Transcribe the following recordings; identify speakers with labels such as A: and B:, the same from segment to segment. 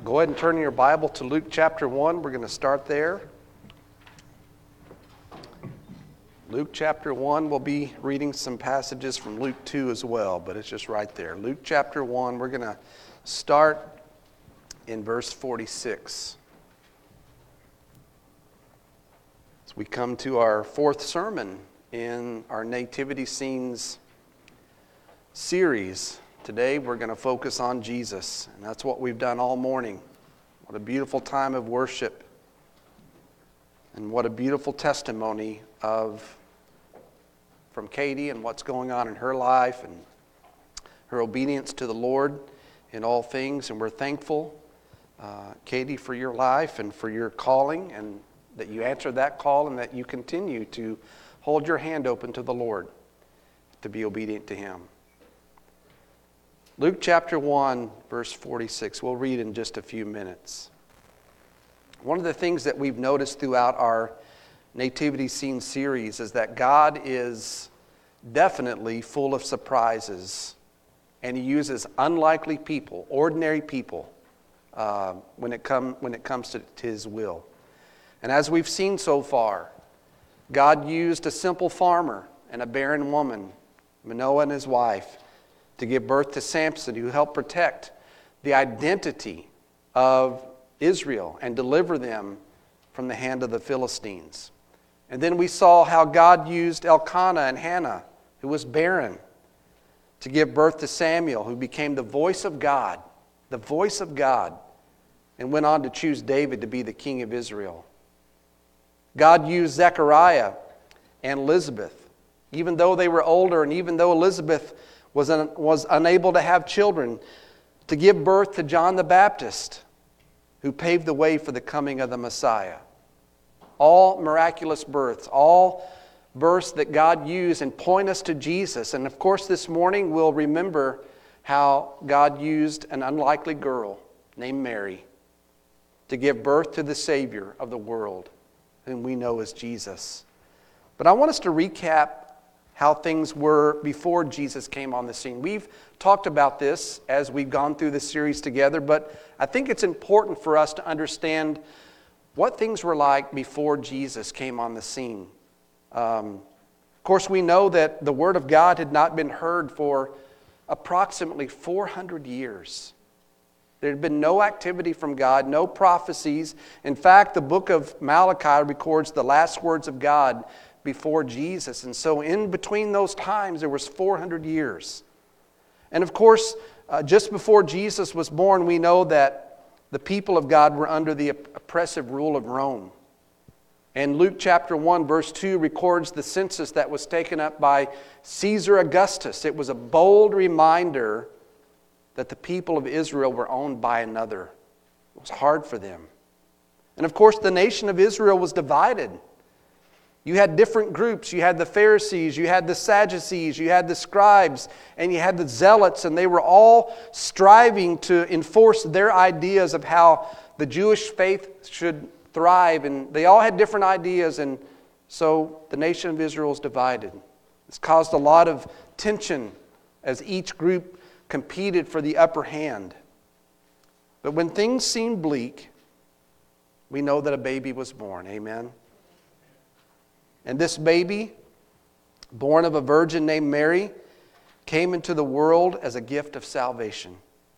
A: Go ahead and turn your Bible to Luke chapter 1. We're going to start there. Luke chapter 1, we'll be reading some passages from Luke 2 as well, but it's just right there. Luke chapter 1, we're going to start in verse 46. As we come to our fourth sermon in our Nativity Scenes series, today we're going to focus on Jesus, and that's what we've done all morning. What a beautiful time of worship, and what a beautiful testimony from Katie and what's going on in her life and her obedience to the Lord in all things. And we're thankful, Katie, for your life and for your calling, and that you answered that call and that you continue to hold your hand open to the Lord to be obedient to Him. Luke chapter 1, verse 46. We'll read in just a few minutes. One of the things that we've noticed throughout our Nativity Scene series is that God is definitely full of surprises, and He uses unlikely people, ordinary people, when it comes to His will. And as we've seen so far, God used a simple farmer and a barren woman, Manoah and his wife, to give birth to Samson, who helped protect the identity of Israel and deliver them from the hand of the Philistines. And then we saw how God used Elkanah and Hannah, who was barren, to give birth to Samuel, who became the voice of God, and went on to choose David to be the king of Israel. God used Zechariah and Elizabeth, even though they were older and even though Elizabeth was unable to have children, to give birth to John the Baptist, who paved the way for the coming of the Messiah. All miraculous births, all births that God used and point us to Jesus. And of course this morning we'll remember how God used an unlikely girl named Mary to give birth to the Savior of the world, whom we know as Jesus. But I want us to recap how things were before Jesus came on the scene. We've talked about this as we've gone through this series together, but I think it's important for us to understand what things were like before Jesus came on the scene. Of course, we know that the Word of God had not been heard for approximately 400 years. There had been no activity from God, no prophecies. In fact, the book of Malachi records the last words of God before Jesus. And so in between those times, there was 400 years. And of course, just before Jesus was born, we know that the people of God were under the oppressive rule of Rome. And Luke chapter 1, verse 2 records the census that was taken up by Caesar Augustus. It was a bold reminder that the people of Israel were owned by another. It was hard for them. And of course, the nation of Israel was divided. You had different groups. You had the Pharisees, you had the Sadducees, you had the scribes, and you had the zealots, and they were all striving to enforce their ideas of how the Jewish faith should thrive, and they all had different ideas, and so the nation of Israel was divided. This caused a lot of tension as each group competed for the upper hand. But when things seemed bleak, we know that a baby was born. Amen? And this baby, born of a virgin named Mary, came into the world as a gift of salvation.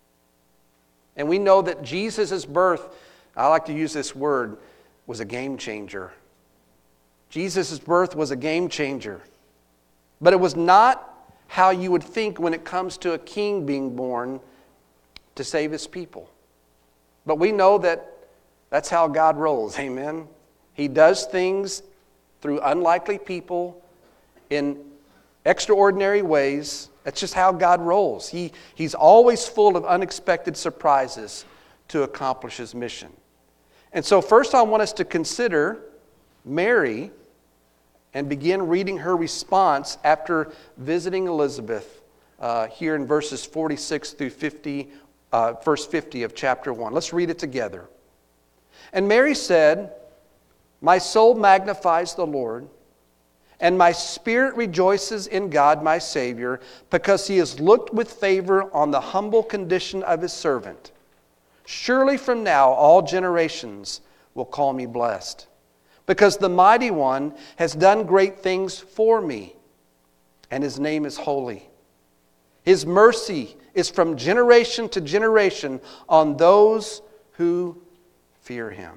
A: And we know that Jesus' birth, I like to use this word, was a game changer. Jesus' birth was a game changer. But it was not how you would think when it comes to a king being born to save His people. But we know that that's how God rolls, amen? He does things through unlikely people in extraordinary ways. That's just how God rolls. He's always full of unexpected surprises to accomplish His mission. And so first I want us to consider Mary and begin reading her response after visiting Elizabeth here in verses 46 through 50, verse 50 of chapter 1. Let's read it together. And Mary said, "My soul magnifies the Lord, and my spirit rejoices in God my Savior, because He has looked with favor on the humble condition of His servant. Surely from now all generations will call me blessed, because the Mighty One has done great things for me, and His name is holy. His mercy is from generation to generation on those who fear Him.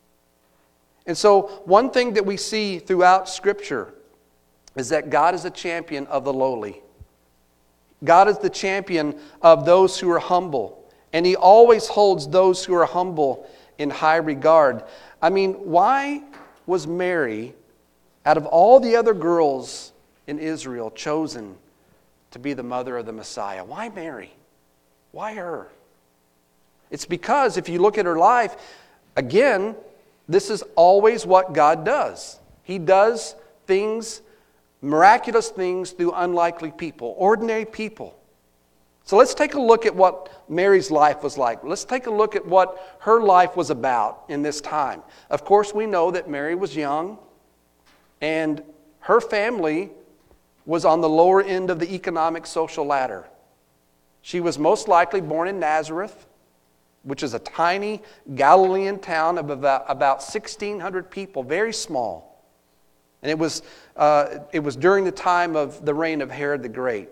A: And so one thing that we see throughout Scripture is that God is a champion of the lowly. God is the champion of those who are humble. And He always holds those who are humble in high regard. I mean, why was Mary, out of all the other girls in Israel, chosen to be the mother of the Messiah? Why Mary? Why her? It's because if you look at her life, again, this is always what God does. He does things, miraculous things through unlikely people, ordinary people. So let's take a look at what Mary's life was like. Let's take a look at what her life was about in this time. Of course, we know that Mary was young, and her family was on the lower end of the economic social ladder. She was most likely born in Nazareth, which is a tiny Galilean town of about 1,600 people, very small. And it was during the time of the reign of Herod the Great.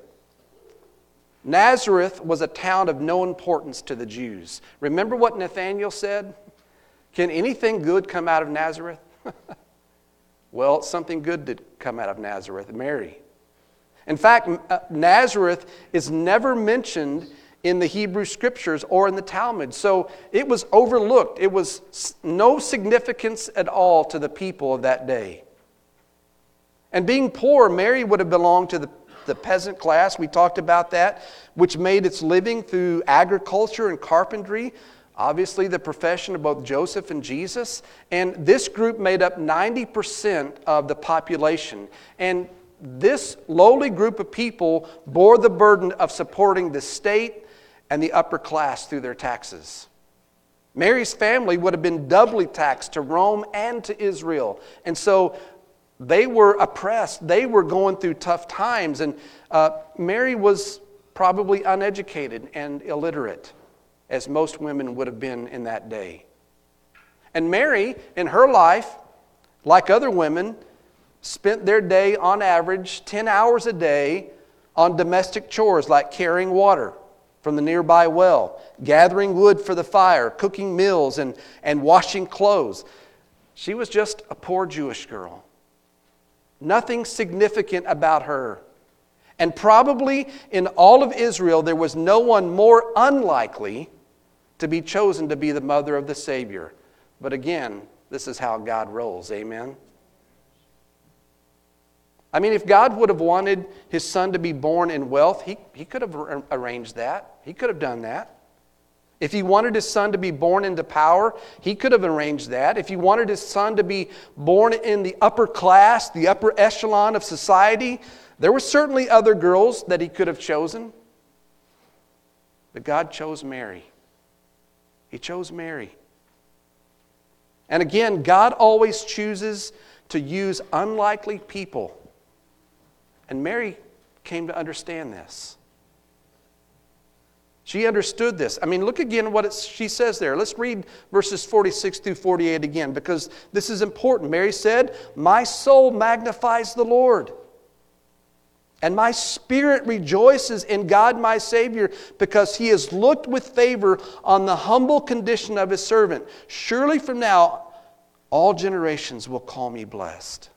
A: Nazareth was a town of no importance to the Jews. Remember what Nathanael said? Can anything good come out of Nazareth? Well, something good did come out of Nazareth, Mary. In fact, Nazareth is never mentioned in the Hebrew Scriptures or in the Talmud. So it was overlooked. It was no significance at all to the people of that day. And being poor, Mary would have belonged to the peasant class. We talked about that, which made its living through agriculture and carpentry. Obviously, the profession of both Joseph and Jesus. And this group made up 90% of the population. And this lowly group of people bore the burden of supporting the state and the upper class through their taxes. Mary's family would have been doubly taxed to Rome and to Israel. And so they were oppressed. They were going through tough times. And Mary was probably uneducated and illiterate, as most women would have been in that day. And Mary, in her life, like other women, spent their day on average 10 hours a day on domestic chores like carrying water from the nearby well, gathering wood for the fire, cooking meals, and washing clothes. She was just a poor Jewish girl. Nothing significant about her. And probably in all of Israel, there was no one more unlikely to be chosen to be the mother of the Savior. But again, this is how God rolls. Amen? I mean, if God would have wanted His Son to be born in wealth, He could have arranged that. He could have done that. If He wanted His Son to be born into power, He could have arranged that. If He wanted His Son to be born in the upper class, the upper echelon of society, there were certainly other girls that He could have chosen. But God chose Mary. He chose Mary. And again, God always chooses to use unlikely people. And Mary came to understand this. She understood this. I mean, look again what she says there. Let's read verses 46 through 48 again, because this is important. Mary said, "My soul magnifies the Lord, and my spirit rejoices in God my Savior, because He has looked with favor on the humble condition of His servant. Surely from now all generations will call me blessed."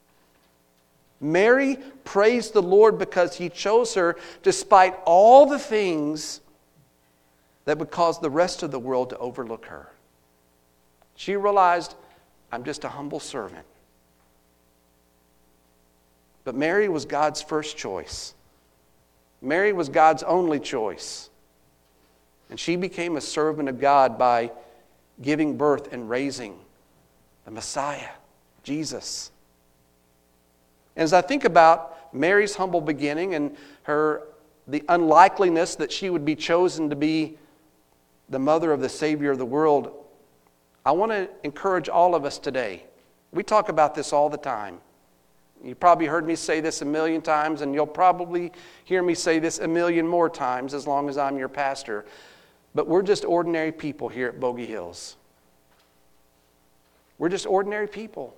A: Mary praised the Lord because He chose her despite all the things that would cause the rest of the world to overlook her. She realized, I'm just a humble servant. But Mary was God's first choice. Mary was God's only choice. And she became a servant of God by giving birth and raising the Messiah, Jesus. And as I think about Mary's humble beginning and the unlikeliness that she would be chosen to be the mother of the Savior of the world, I want to encourage all of us today. We talk about this all the time. You probably heard me say this a million times, and you'll probably hear me say this a million more times as long as I'm your pastor. But we're just ordinary people here at Bogey Hills. We're just ordinary people.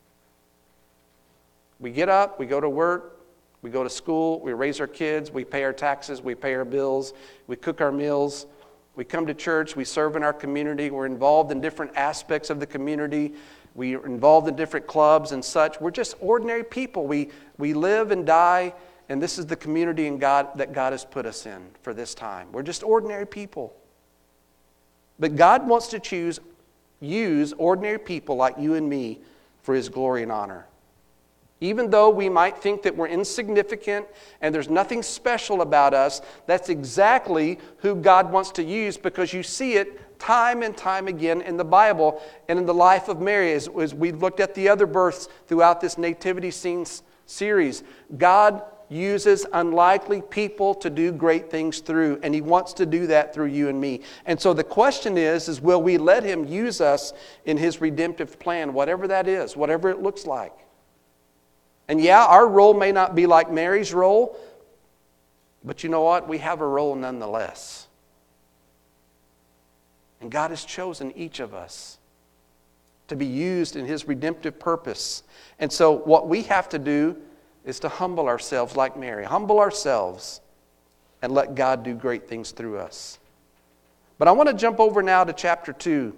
A: We get up, we go to work, we go to school, we raise our kids, we pay our taxes, we pay our bills, we cook our meals, we come to church, we serve in our community, we're involved in different aspects of the community, we're involved in different clubs and such. We're just ordinary people. We live and die, and this is the community that God has put us in for this time. We're just ordinary people. But God wants to use ordinary people like you and me for His glory and honor. Even though we might think that we're insignificant and there's nothing special about us, that's exactly who God wants to use, because you see it time and time again in the Bible and in the life of Mary. As we've looked at the other births throughout this nativity scenes series, God uses unlikely people to do great things through, and He wants to do that through you and me. And so the question is will we let Him use us in His redemptive plan, whatever that is, whatever it looks like? And yeah, our role may not be like Mary's role, but you know what? We have a role nonetheless. And God has chosen each of us to be used in His redemptive purpose. And so what we have to do is to humble ourselves like Mary. Humble ourselves and let God do great things through us. But I want to jump over now to chapter 2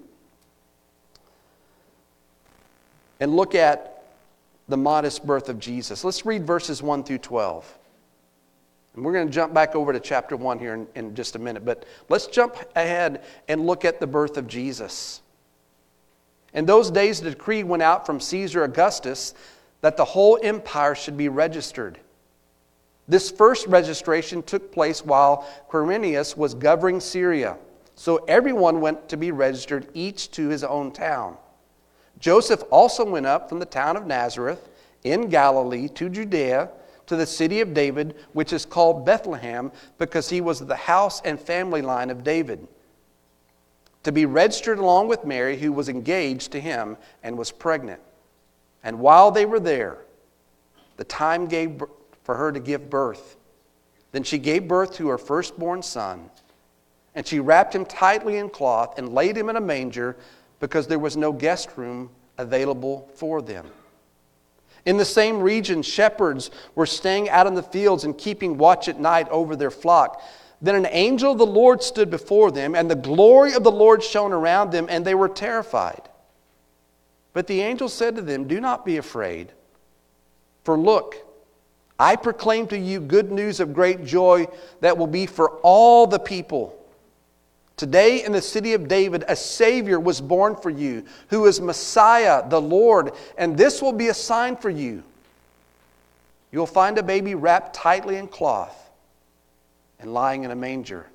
A: and look at the modest birth of Jesus. Let's read verses 1 through 12. And we're going to jump back over to chapter 1 here in just a minute. But let's jump ahead and look at the birth of Jesus. In those days, the decree went out from Caesar Augustus that the whole empire should be registered. This first registration took place while Quirinius was governing Syria. So everyone went to be registered, each to his own town. Joseph also went up from the town of Nazareth in Galilee to Judea, to the city of David, which is called Bethlehem, because he was of the house and family line of David, to be registered along with Mary, who was engaged to him and was pregnant. And while they were there, the time came for her to give birth. Then she gave birth to her firstborn son, and she wrapped him tightly in cloth and laid him in a manger, because there was no guest room available for them. In the same region, shepherds were staying out in the fields and keeping watch at night over their flock. Then an angel of the Lord stood before them, and the glory of the Lord shone around them, and they were terrified. But the angel said to them, "Do not be afraid, for look, I proclaim to you good news of great joy that will be for all the people. Today in the city of David, a Savior was born for you, who is Messiah, the Lord. And this will be a sign for you. You'll find a baby wrapped tightly in cloth and lying in a manger."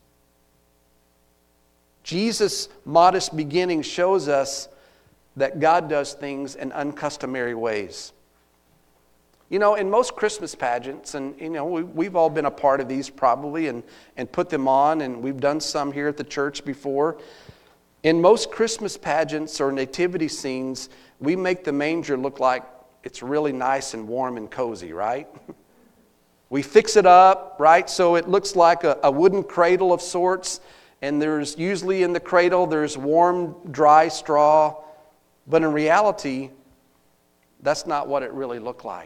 A: Jesus' modest beginning shows us that God does things in uncustomary ways. You know, in most Christmas pageants, and you know, we've all been a part of these probably and put them on, and we've done some here at the church before. In most Christmas pageants or nativity scenes, we make the manger look like it's really nice and warm and cozy, right? We fix it up, right, so it looks like a wooden cradle of sorts, and there's usually in the cradle there's warm, dry straw, but in reality, that's not what it really looked like.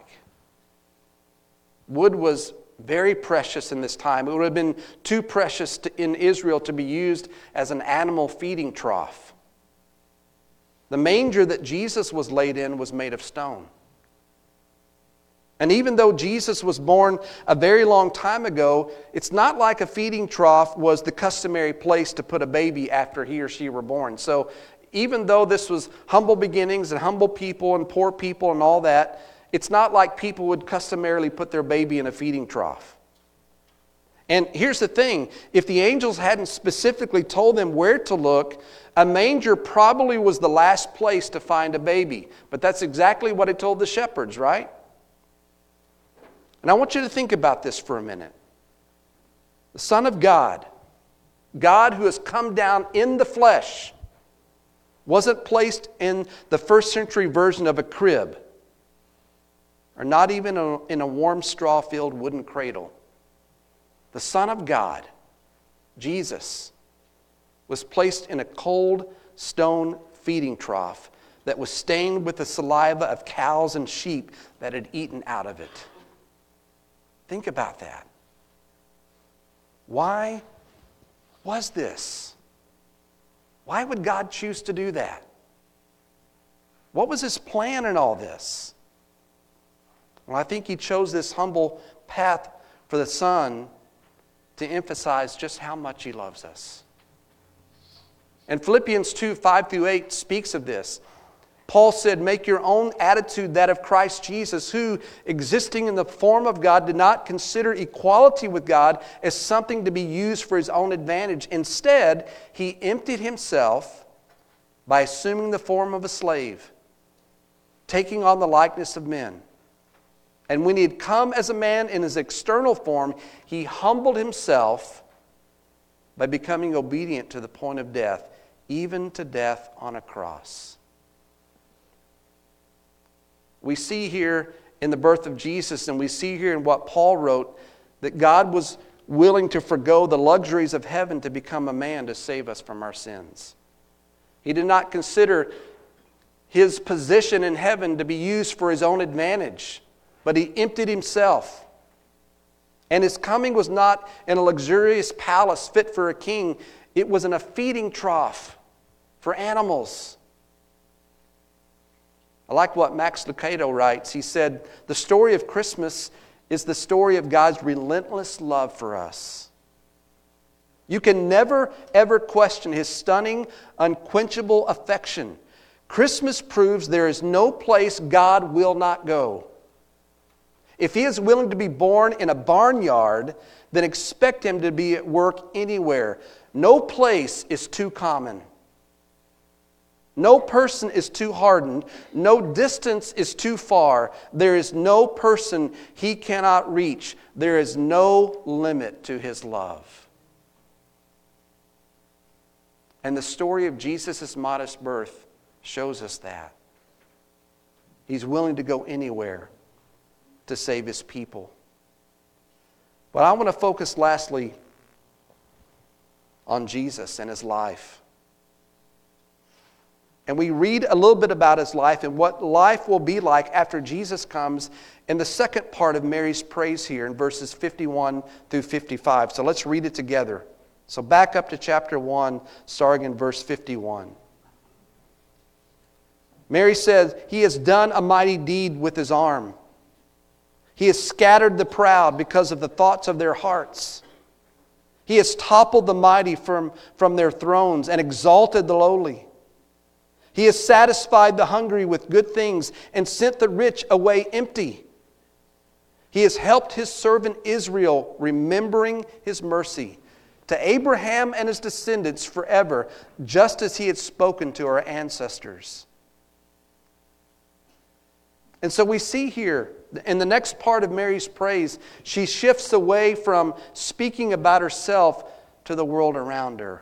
A: Wood was very precious in this time. It would have been too precious in Israel to be used as an animal feeding trough. The manger that Jesus was laid in was made of stone. And even though Jesus was born a very long time ago, it's not like a feeding trough was the customary place to put a baby after he or she were born. So even though this was humble beginnings and humble people and poor people and all that, it's not like people would customarily put their baby in a feeding trough. And here's the thing, if the angels hadn't specifically told them where to look, a manger probably was the last place to find a baby. But that's exactly what it told the shepherds, right? And I want you to think about this for a minute. The Son of God, God who has come down in the flesh, wasn't placed in the first century version of a crib, or not even in a warm straw-filled wooden cradle. The Son of God, Jesus, was placed in a cold stone feeding trough that was stained with the saliva of cows and sheep that had eaten out of it. Think about that. Why was this? Why would God choose to do that? What was his plan in all this? Well, I think he chose this humble path for the Son to emphasize just how much he loves us. And Philippians 2, 5-8 speaks of this. Paul said, "Make your own attitude that of Christ Jesus, who, existing in the form of God, did not consider equality with God as something to be used for his own advantage. Instead, he emptied himself by assuming the form of a slave, taking on the likeness of men. And when he had come as a man in his external form, he humbled himself by becoming obedient to the point of death, even to death on a cross." We see here in the birth of Jesus, and we see here in what Paul wrote, that God was willing to forgo the luxuries of heaven to become a man to save us from our sins. He did not consider his position in heaven to be used for his own advantage, but he emptied himself. And his coming was not in a luxurious palace fit for a king. It was in a feeding trough for animals. I like what Max Lucado writes. He said, "The story of Christmas is the story of God's relentless love for us. You can never, ever question his stunning, unquenchable affection. Christmas proves there is no place God will not go. If he is willing to be born in a barnyard, then expect him to be at work anywhere. No place is too common. No person is too hardened. No distance is too far. There is no person he cannot reach. There is no limit to his love." And the story of Jesus' modest birth shows us that. He's willing to go anywhere to save his people. But I want to focus lastly on Jesus and his life. And we read a little bit about his life and what life will be like after Jesus comes in the second part of Mary's praise here in verses 51 through 55. So let's read it together. So back up to chapter 1, starting in verse 51. Mary says, "He has done a mighty deed with his arm. He has scattered the proud because of the thoughts of their hearts. He has toppled the mighty from their thrones and exalted the lowly. He has satisfied the hungry with good things and sent the rich away empty. He has helped his servant Israel, remembering his mercy to Abraham and his descendants forever, just as he had spoken to our ancestors." And so we see here, in the next part of Mary's praise, she shifts away from speaking about herself to the world around her.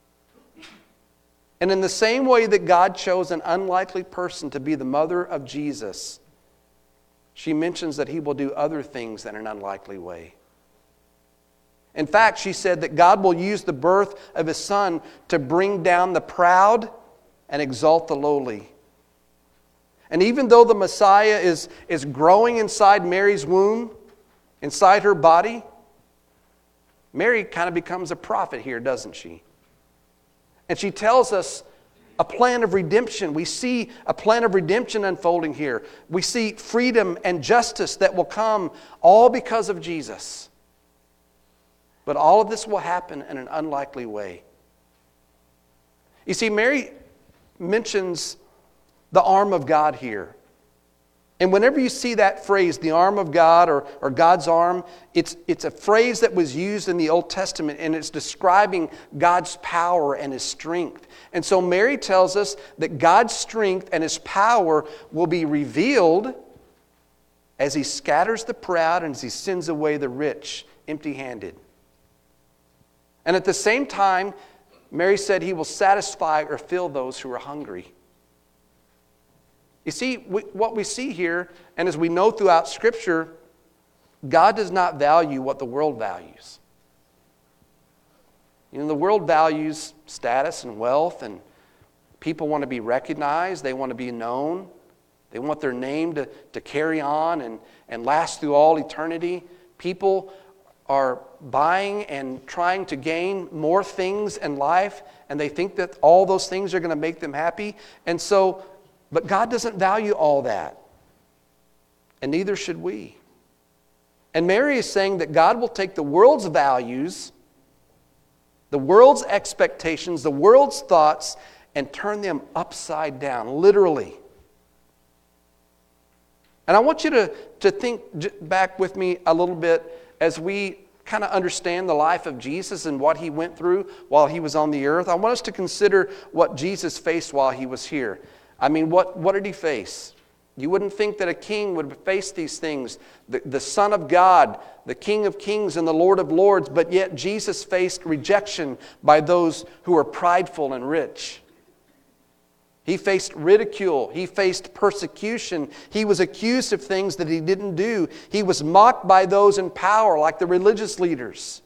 A: And in the same way that God chose an unlikely person to be the mother of Jesus, she mentions that he will do other things in an unlikely way. In fact, she said that God will use the birth of his son to bring down the proud and exalt the lowly. And even though the Messiah is growing inside Mary's womb, inside her body, Mary kind of becomes a prophet here, doesn't she? And she tells us a plan of redemption. We see a plan of redemption unfolding here. We see freedom and justice that will come all because of Jesus. But all of this will happen in an unlikely way. You see, Mary mentions the arm of God here. And whenever you see that phrase, the arm of God or God's arm, it's a phrase that was used in the Old Testament, and it's describing God's power and his strength. And so Mary tells us that God's strength and his power will be revealed as he scatters the proud and as he sends away the rich empty-handed. And at the same time, Mary said he will satisfy or fill those who are hungry. You see, what we see here, and as we know throughout Scripture, God does not value what the world values. You know, the world values status and wealth, and people want to be recognized. They want to be known. They want their name to carry on and last through all eternity. People are buying and trying to gain more things in life, and they think that all those things are going to make them happy. And so, but God doesn't value all that, and neither should we. And Mary is saying that God will take the world's values, the world's expectations, the world's thoughts, and turn them upside down, literally. And I want you to think back with me a little bit as we kind of understand the life of Jesus and what he went through while he was on the earth. I want us to consider what Jesus faced while he was here. I mean, what did he face? You wouldn't think that a king would face these things. The Son of God, the King of Kings and the Lord of Lords, but yet Jesus faced rejection by those who are prideful and rich. He faced ridicule. He faced persecution. He was accused of things that he didn't do. He was mocked by those in power, like the religious leaders.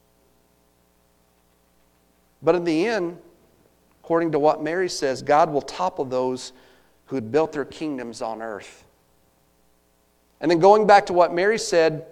A: But in the end, according to what Mary says, God will topple those who had built their kingdoms on earth. And then going back to what Mary said,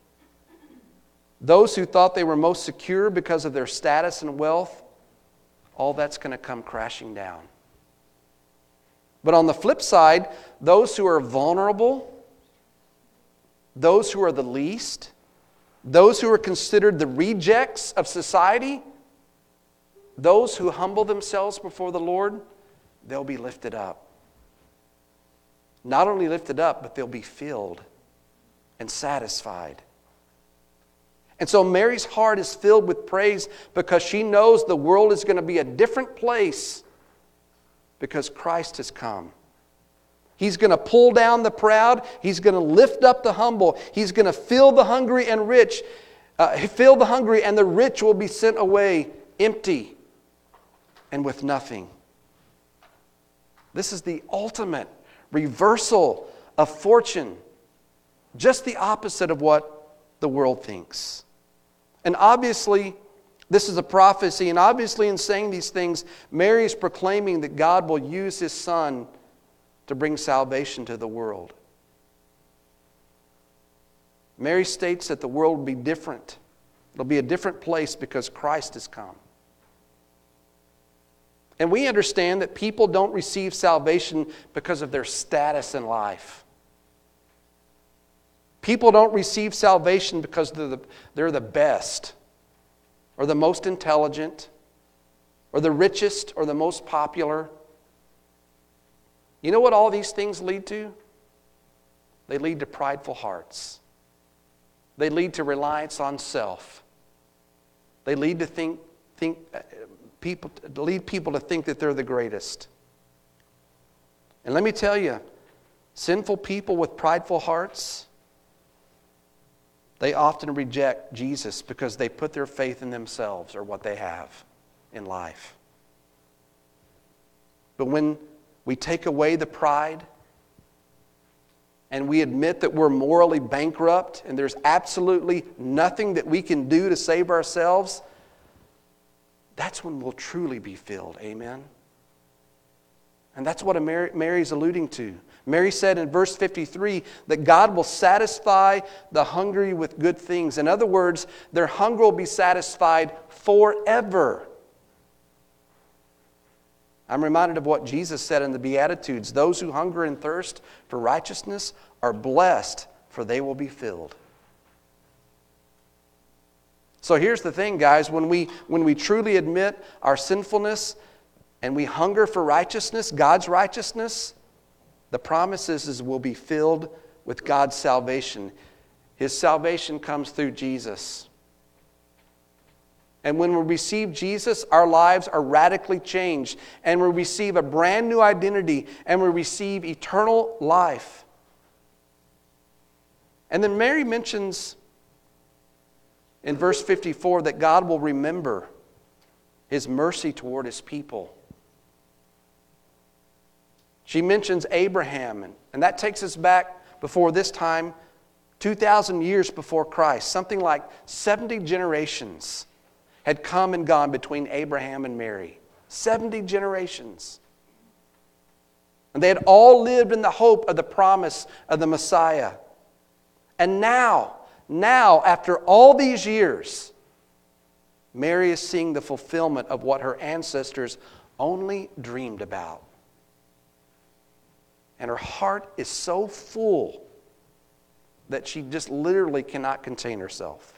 A: those who thought they were most secure because of their status and wealth, all that's going to come crashing down. But on the flip side, those who are vulnerable, those who are the least, those who are considered the rejects of society, those who humble themselves before the Lord, they'll be lifted up. Not only lifted up, but they'll be filled and satisfied. And so Mary's heart is filled with praise because she knows the world is going to be a different place because Christ has come. He's going to pull down the proud. He's going to lift up the humble. He's going to fill the hungry and rich. Fill the hungry, and the rich will be sent away empty and with nothing. This is the ultimate reversal of fortune. Just the opposite of what the world thinks. And obviously, this is a prophecy, and obviously in saying these things, Mary is proclaiming that God will use His Son to bring salvation to the world. Mary states that the world will be different. It'll be a different place because Christ has come. And we understand that people don't receive salvation because of their status in life. People don't receive salvation because they're the best, or the most intelligent, or the richest, or the most popular. You know what all these things lead to? They lead to prideful hearts. They lead to reliance on self. They lead to lead people to think that they're the greatest. And let me tell you, sinful people with prideful hearts, they often reject Jesus because they put their faith in themselves or what they have in life. But when we take away the pride and we admit that we're morally bankrupt and there's absolutely nothing that we can do to save ourselves, that's when we'll truly be filled. Amen? And that's what Mary's alluding to. Mary said in verse 53 that God will satisfy the hungry with good things. In other words, their hunger will be satisfied forever. I'm reminded of what Jesus said in the Beatitudes. Those who hunger and thirst for righteousness are blessed, for they will be filled. So here's the thing, guys. When we truly admit our sinfulness and we hunger for righteousness, God's righteousness, the promise is we'll be filled with God's salvation. His salvation comes through Jesus. And when we receive Jesus, our lives are radically changed. And we receive a brand new identity. And we receive eternal life. And then Mary mentions in verse 54 that God will remember His mercy toward His people. She mentions Abraham, and that takes us back before this time, 2,000 years before Christ, something like 70 generations. had come and gone between Abraham and Mary. 70 generations. And they had all lived in the hope of the promise of the Messiah. And now, after all these years, Mary is seeing the fulfillment of what her ancestors only dreamed about. And her heart is so full that she just literally cannot contain herself.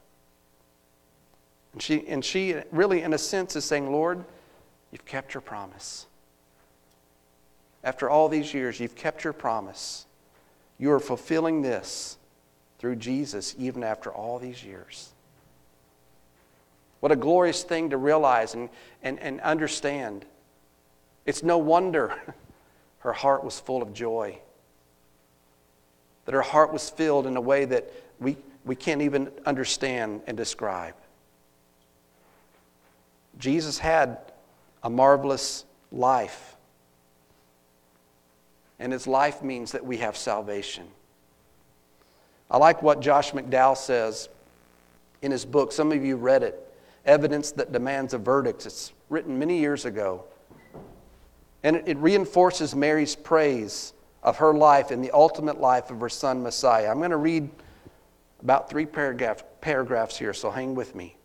A: And she really, in a sense, is saying, Lord, you've kept your promise. After all these years, you've kept your promise. You are fulfilling this through Jesus even after all these years. What a glorious thing to realize and understand. It's no wonder her heart was full of joy. That her heart was filled in a way that we can't even understand and describe. Jesus had a marvelous life. And his life means that we have salvation. I like what Josh McDowell says in his book. Some of you read it, Evidence That Demands a Verdict. It's written many years ago. And it reinforces Mary's praise of her life and the ultimate life of her son Messiah. I'm going to read about 3 paragraphs here, so hang with me.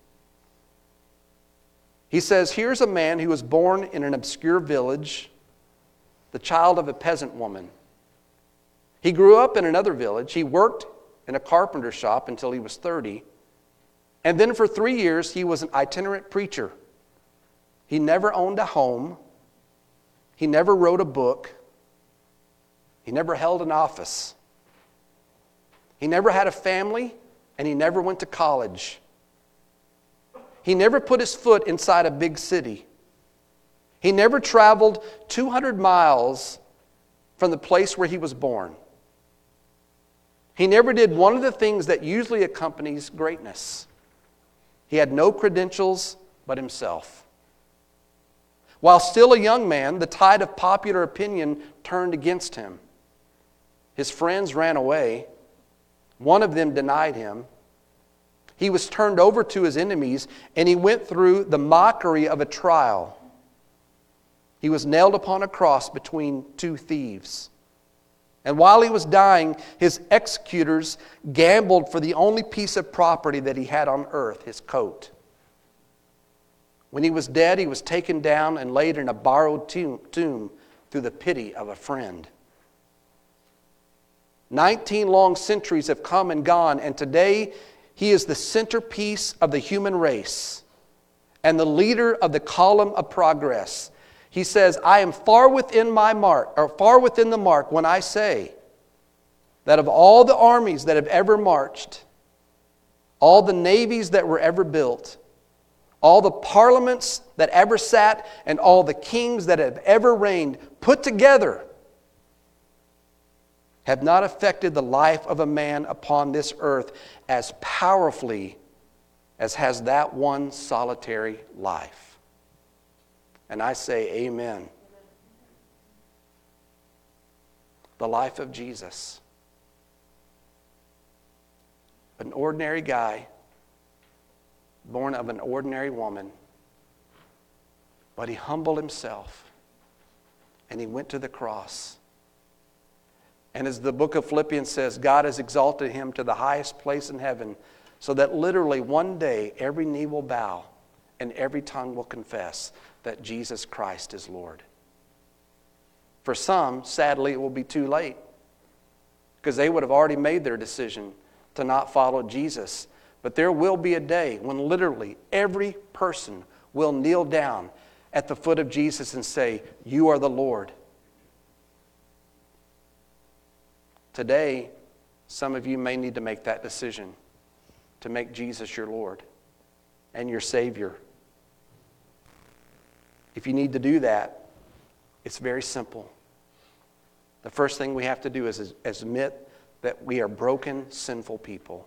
A: He says, here's a man who was born in an obscure village, the child of a peasant woman. He grew up in another village. He worked in a carpenter shop until he was 30. And then for 3 years, he was an itinerant preacher. He never owned a home. He never wrote a book. He never held an office. He never had a family, and he never went to college. He never put his foot inside a big city. He never traveled 200 miles from the place where he was born. He never did one of the things that usually accompanies greatness. He had no credentials but himself. While still a young man, the tide of popular opinion turned against him. His friends ran away. One of them denied him. He was turned over to his enemies, and he went through the mockery of a trial. He was nailed upon a cross between 2 thieves. And while he was dying, his executors gambled for the only piece of property that he had on earth, his coat. When he was dead, he was taken down and laid in a borrowed tomb through the pity of a friend. 19 long centuries have come and gone, and today he is the centerpiece of the human race and the leader of the column of progress. He says, I am far within the mark when I say that of all the armies that have ever marched, all the navies that were ever built, all the parliaments that ever sat, and all the kings that have ever reigned put together have not affected the life of a man upon this earth as powerfully as has that one solitary life. And I say amen. The life of Jesus. An ordinary guy, born of an ordinary woman, but he humbled himself and he went to the cross. And as the book of Philippians says, God has exalted him to the highest place in heaven so that literally one day every knee will bow and every tongue will confess that Jesus Christ is Lord. For some, sadly, it will be too late because they would have already made their decision to not follow Jesus. But there will be a day when literally every person will kneel down at the foot of Jesus and say, you are the Lord. Today, some of you may need to make that decision to make Jesus your Lord and your Savior. If you need to do that, it's very simple. The first thing we have to do is admit that we are broken, sinful people.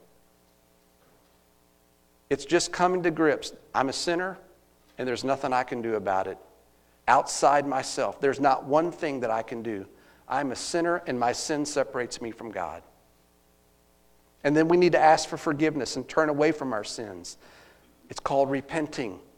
A: It's just coming to grips. I'm a sinner, and there's nothing I can do about it. Outside myself, there's not one thing that I can do. I'm a sinner, and my sin separates me from God. And then we need to ask for forgiveness and turn away from our sins. It's called repenting.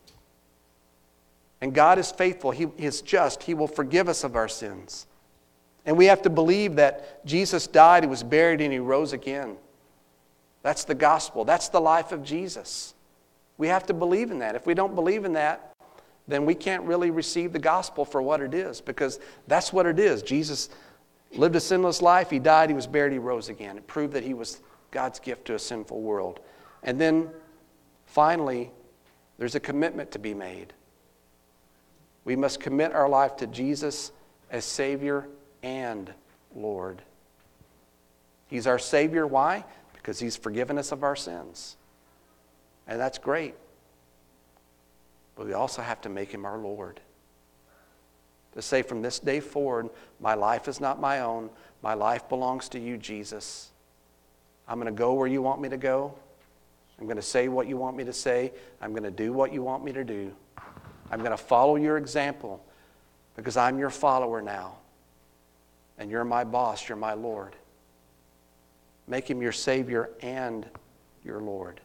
A: And God is faithful. He is just. He will forgive us of our sins. And we have to believe that Jesus died, He was buried, and He rose again. That's the gospel. That's the life of Jesus. We have to believe in that. If we don't believe in that, then we can't really receive the gospel for what it is, because that's what it is. Jesus lived a sinless life. He died. He was buried. He rose again. It proved that He was God's gift to a sinful world. And then, finally, there's a commitment to be made. We must commit our life to Jesus as Savior and Lord. He's our Savior. Why? Because He's forgiven us of our sins. And that's great. But we also have to make Him our Lord. To say, from this day forward, my life is not my own. My life belongs to You, Jesus. I'm going to go where You want me to go. I'm going to say what You want me to say. I'm going to do what You want me to do. I'm going to follow Your example, because I'm Your follower now. And You're my boss. You're my Lord. Make Him your Savior and your Lord.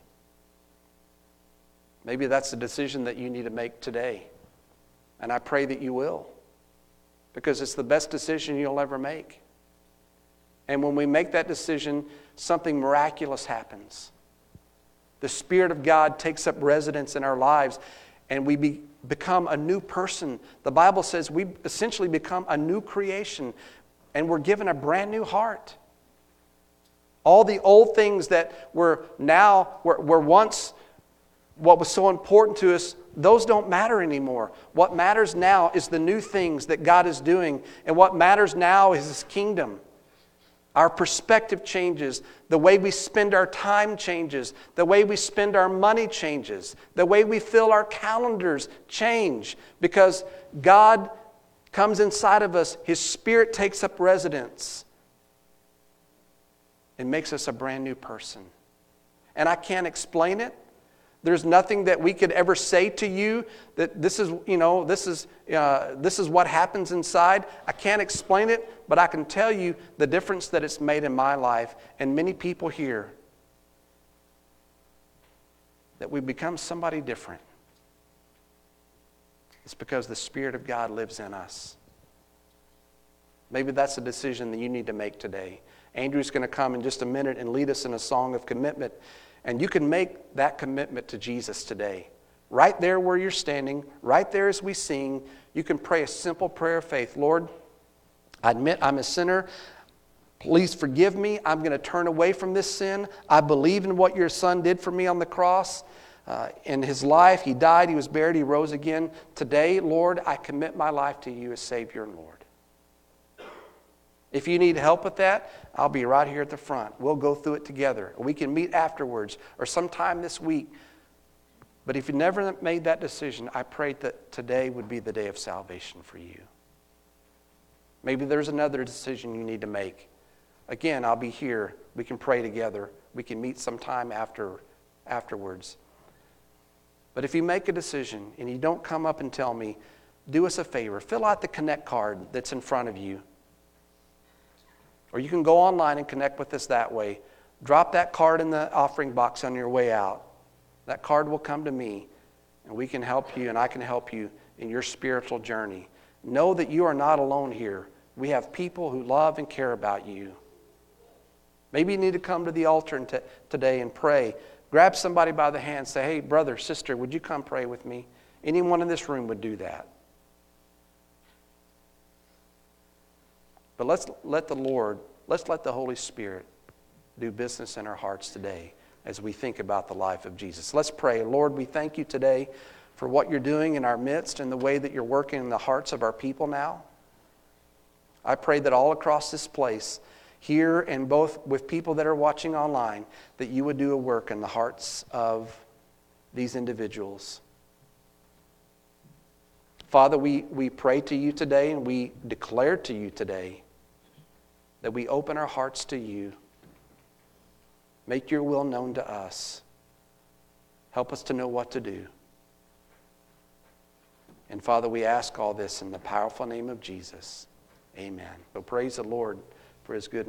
A: Maybe that's the decision that you need to make today. And I pray that you will, because it's the best decision you'll ever make. And when we make that decision, something miraculous happens. The Spirit of God takes up residence in our lives, and we become a new person. The Bible says we essentially become a new creation, and we're given a brand new heart. All the old things that were once what was so important to us, those don't matter anymore. What matters now is the new things that God is doing, and what matters now is His kingdom. Our perspective changes. The way we spend our time changes. The way we spend our money changes. The way we fill our calendars change, because God comes inside of us. His Spirit takes up residence and makes us a brand new person. And I can't explain it. There's nothing that we could ever say to you that this is what happens inside. I can't explain it, but I can tell you the difference that it's made in my life and many people here. That we become somebody different. It's because the Spirit of God lives in us. Maybe that's a decision that you need to make today. Andrew's going to come in just a minute and lead us in a song of commitment. And you can make that commitment to Jesus today. Right there where you're standing, right there as we sing, you can pray a simple prayer of faith. Lord, I admit I'm a sinner. Please forgive me. I'm going to turn away from this sin. I believe in what Your Son did for me on the cross. In His life, He died, He was buried, He rose again. Today, Lord, I commit my life to You as Savior and Lord. If you need help with that, I'll be right here at the front. We'll go through it together. We can meet afterwards or sometime this week. But if you never made that decision, I pray that today would be the day of salvation for you. Maybe there's another decision you need to make. Again, I'll be here. We can pray together. We can meet sometime afterwards. But if you make a decision and you don't come up and tell me, do us a favor. Fill out the Connect card that's in front of you. Or you can go online and connect with us that way. Drop that card in the offering box on your way out. That card will come to me, and we can help you, and I can help you in your spiritual journey. Know that you are not alone here. We have people who love and care about you. Maybe you need to come to the altar today and pray. Grab somebody by the hand and say, hey, brother, sister, would you come pray with me? Anyone in this room would do that. But let's let the Holy Spirit do business in our hearts today as we think about the life of Jesus. Let's pray. Lord, we thank You today for what You're doing in our midst and the way that You're working in the hearts of our people now. I pray that all across this place, here and both with people that are watching online, that You would do a work in the hearts of these individuals. Father, we pray to You today, and we declare to You today that we open our hearts to You. Make Your will known to us. Help us to know what to do. And Father, we ask all this in the powerful name of Jesus. Amen. So praise the Lord for His goodness.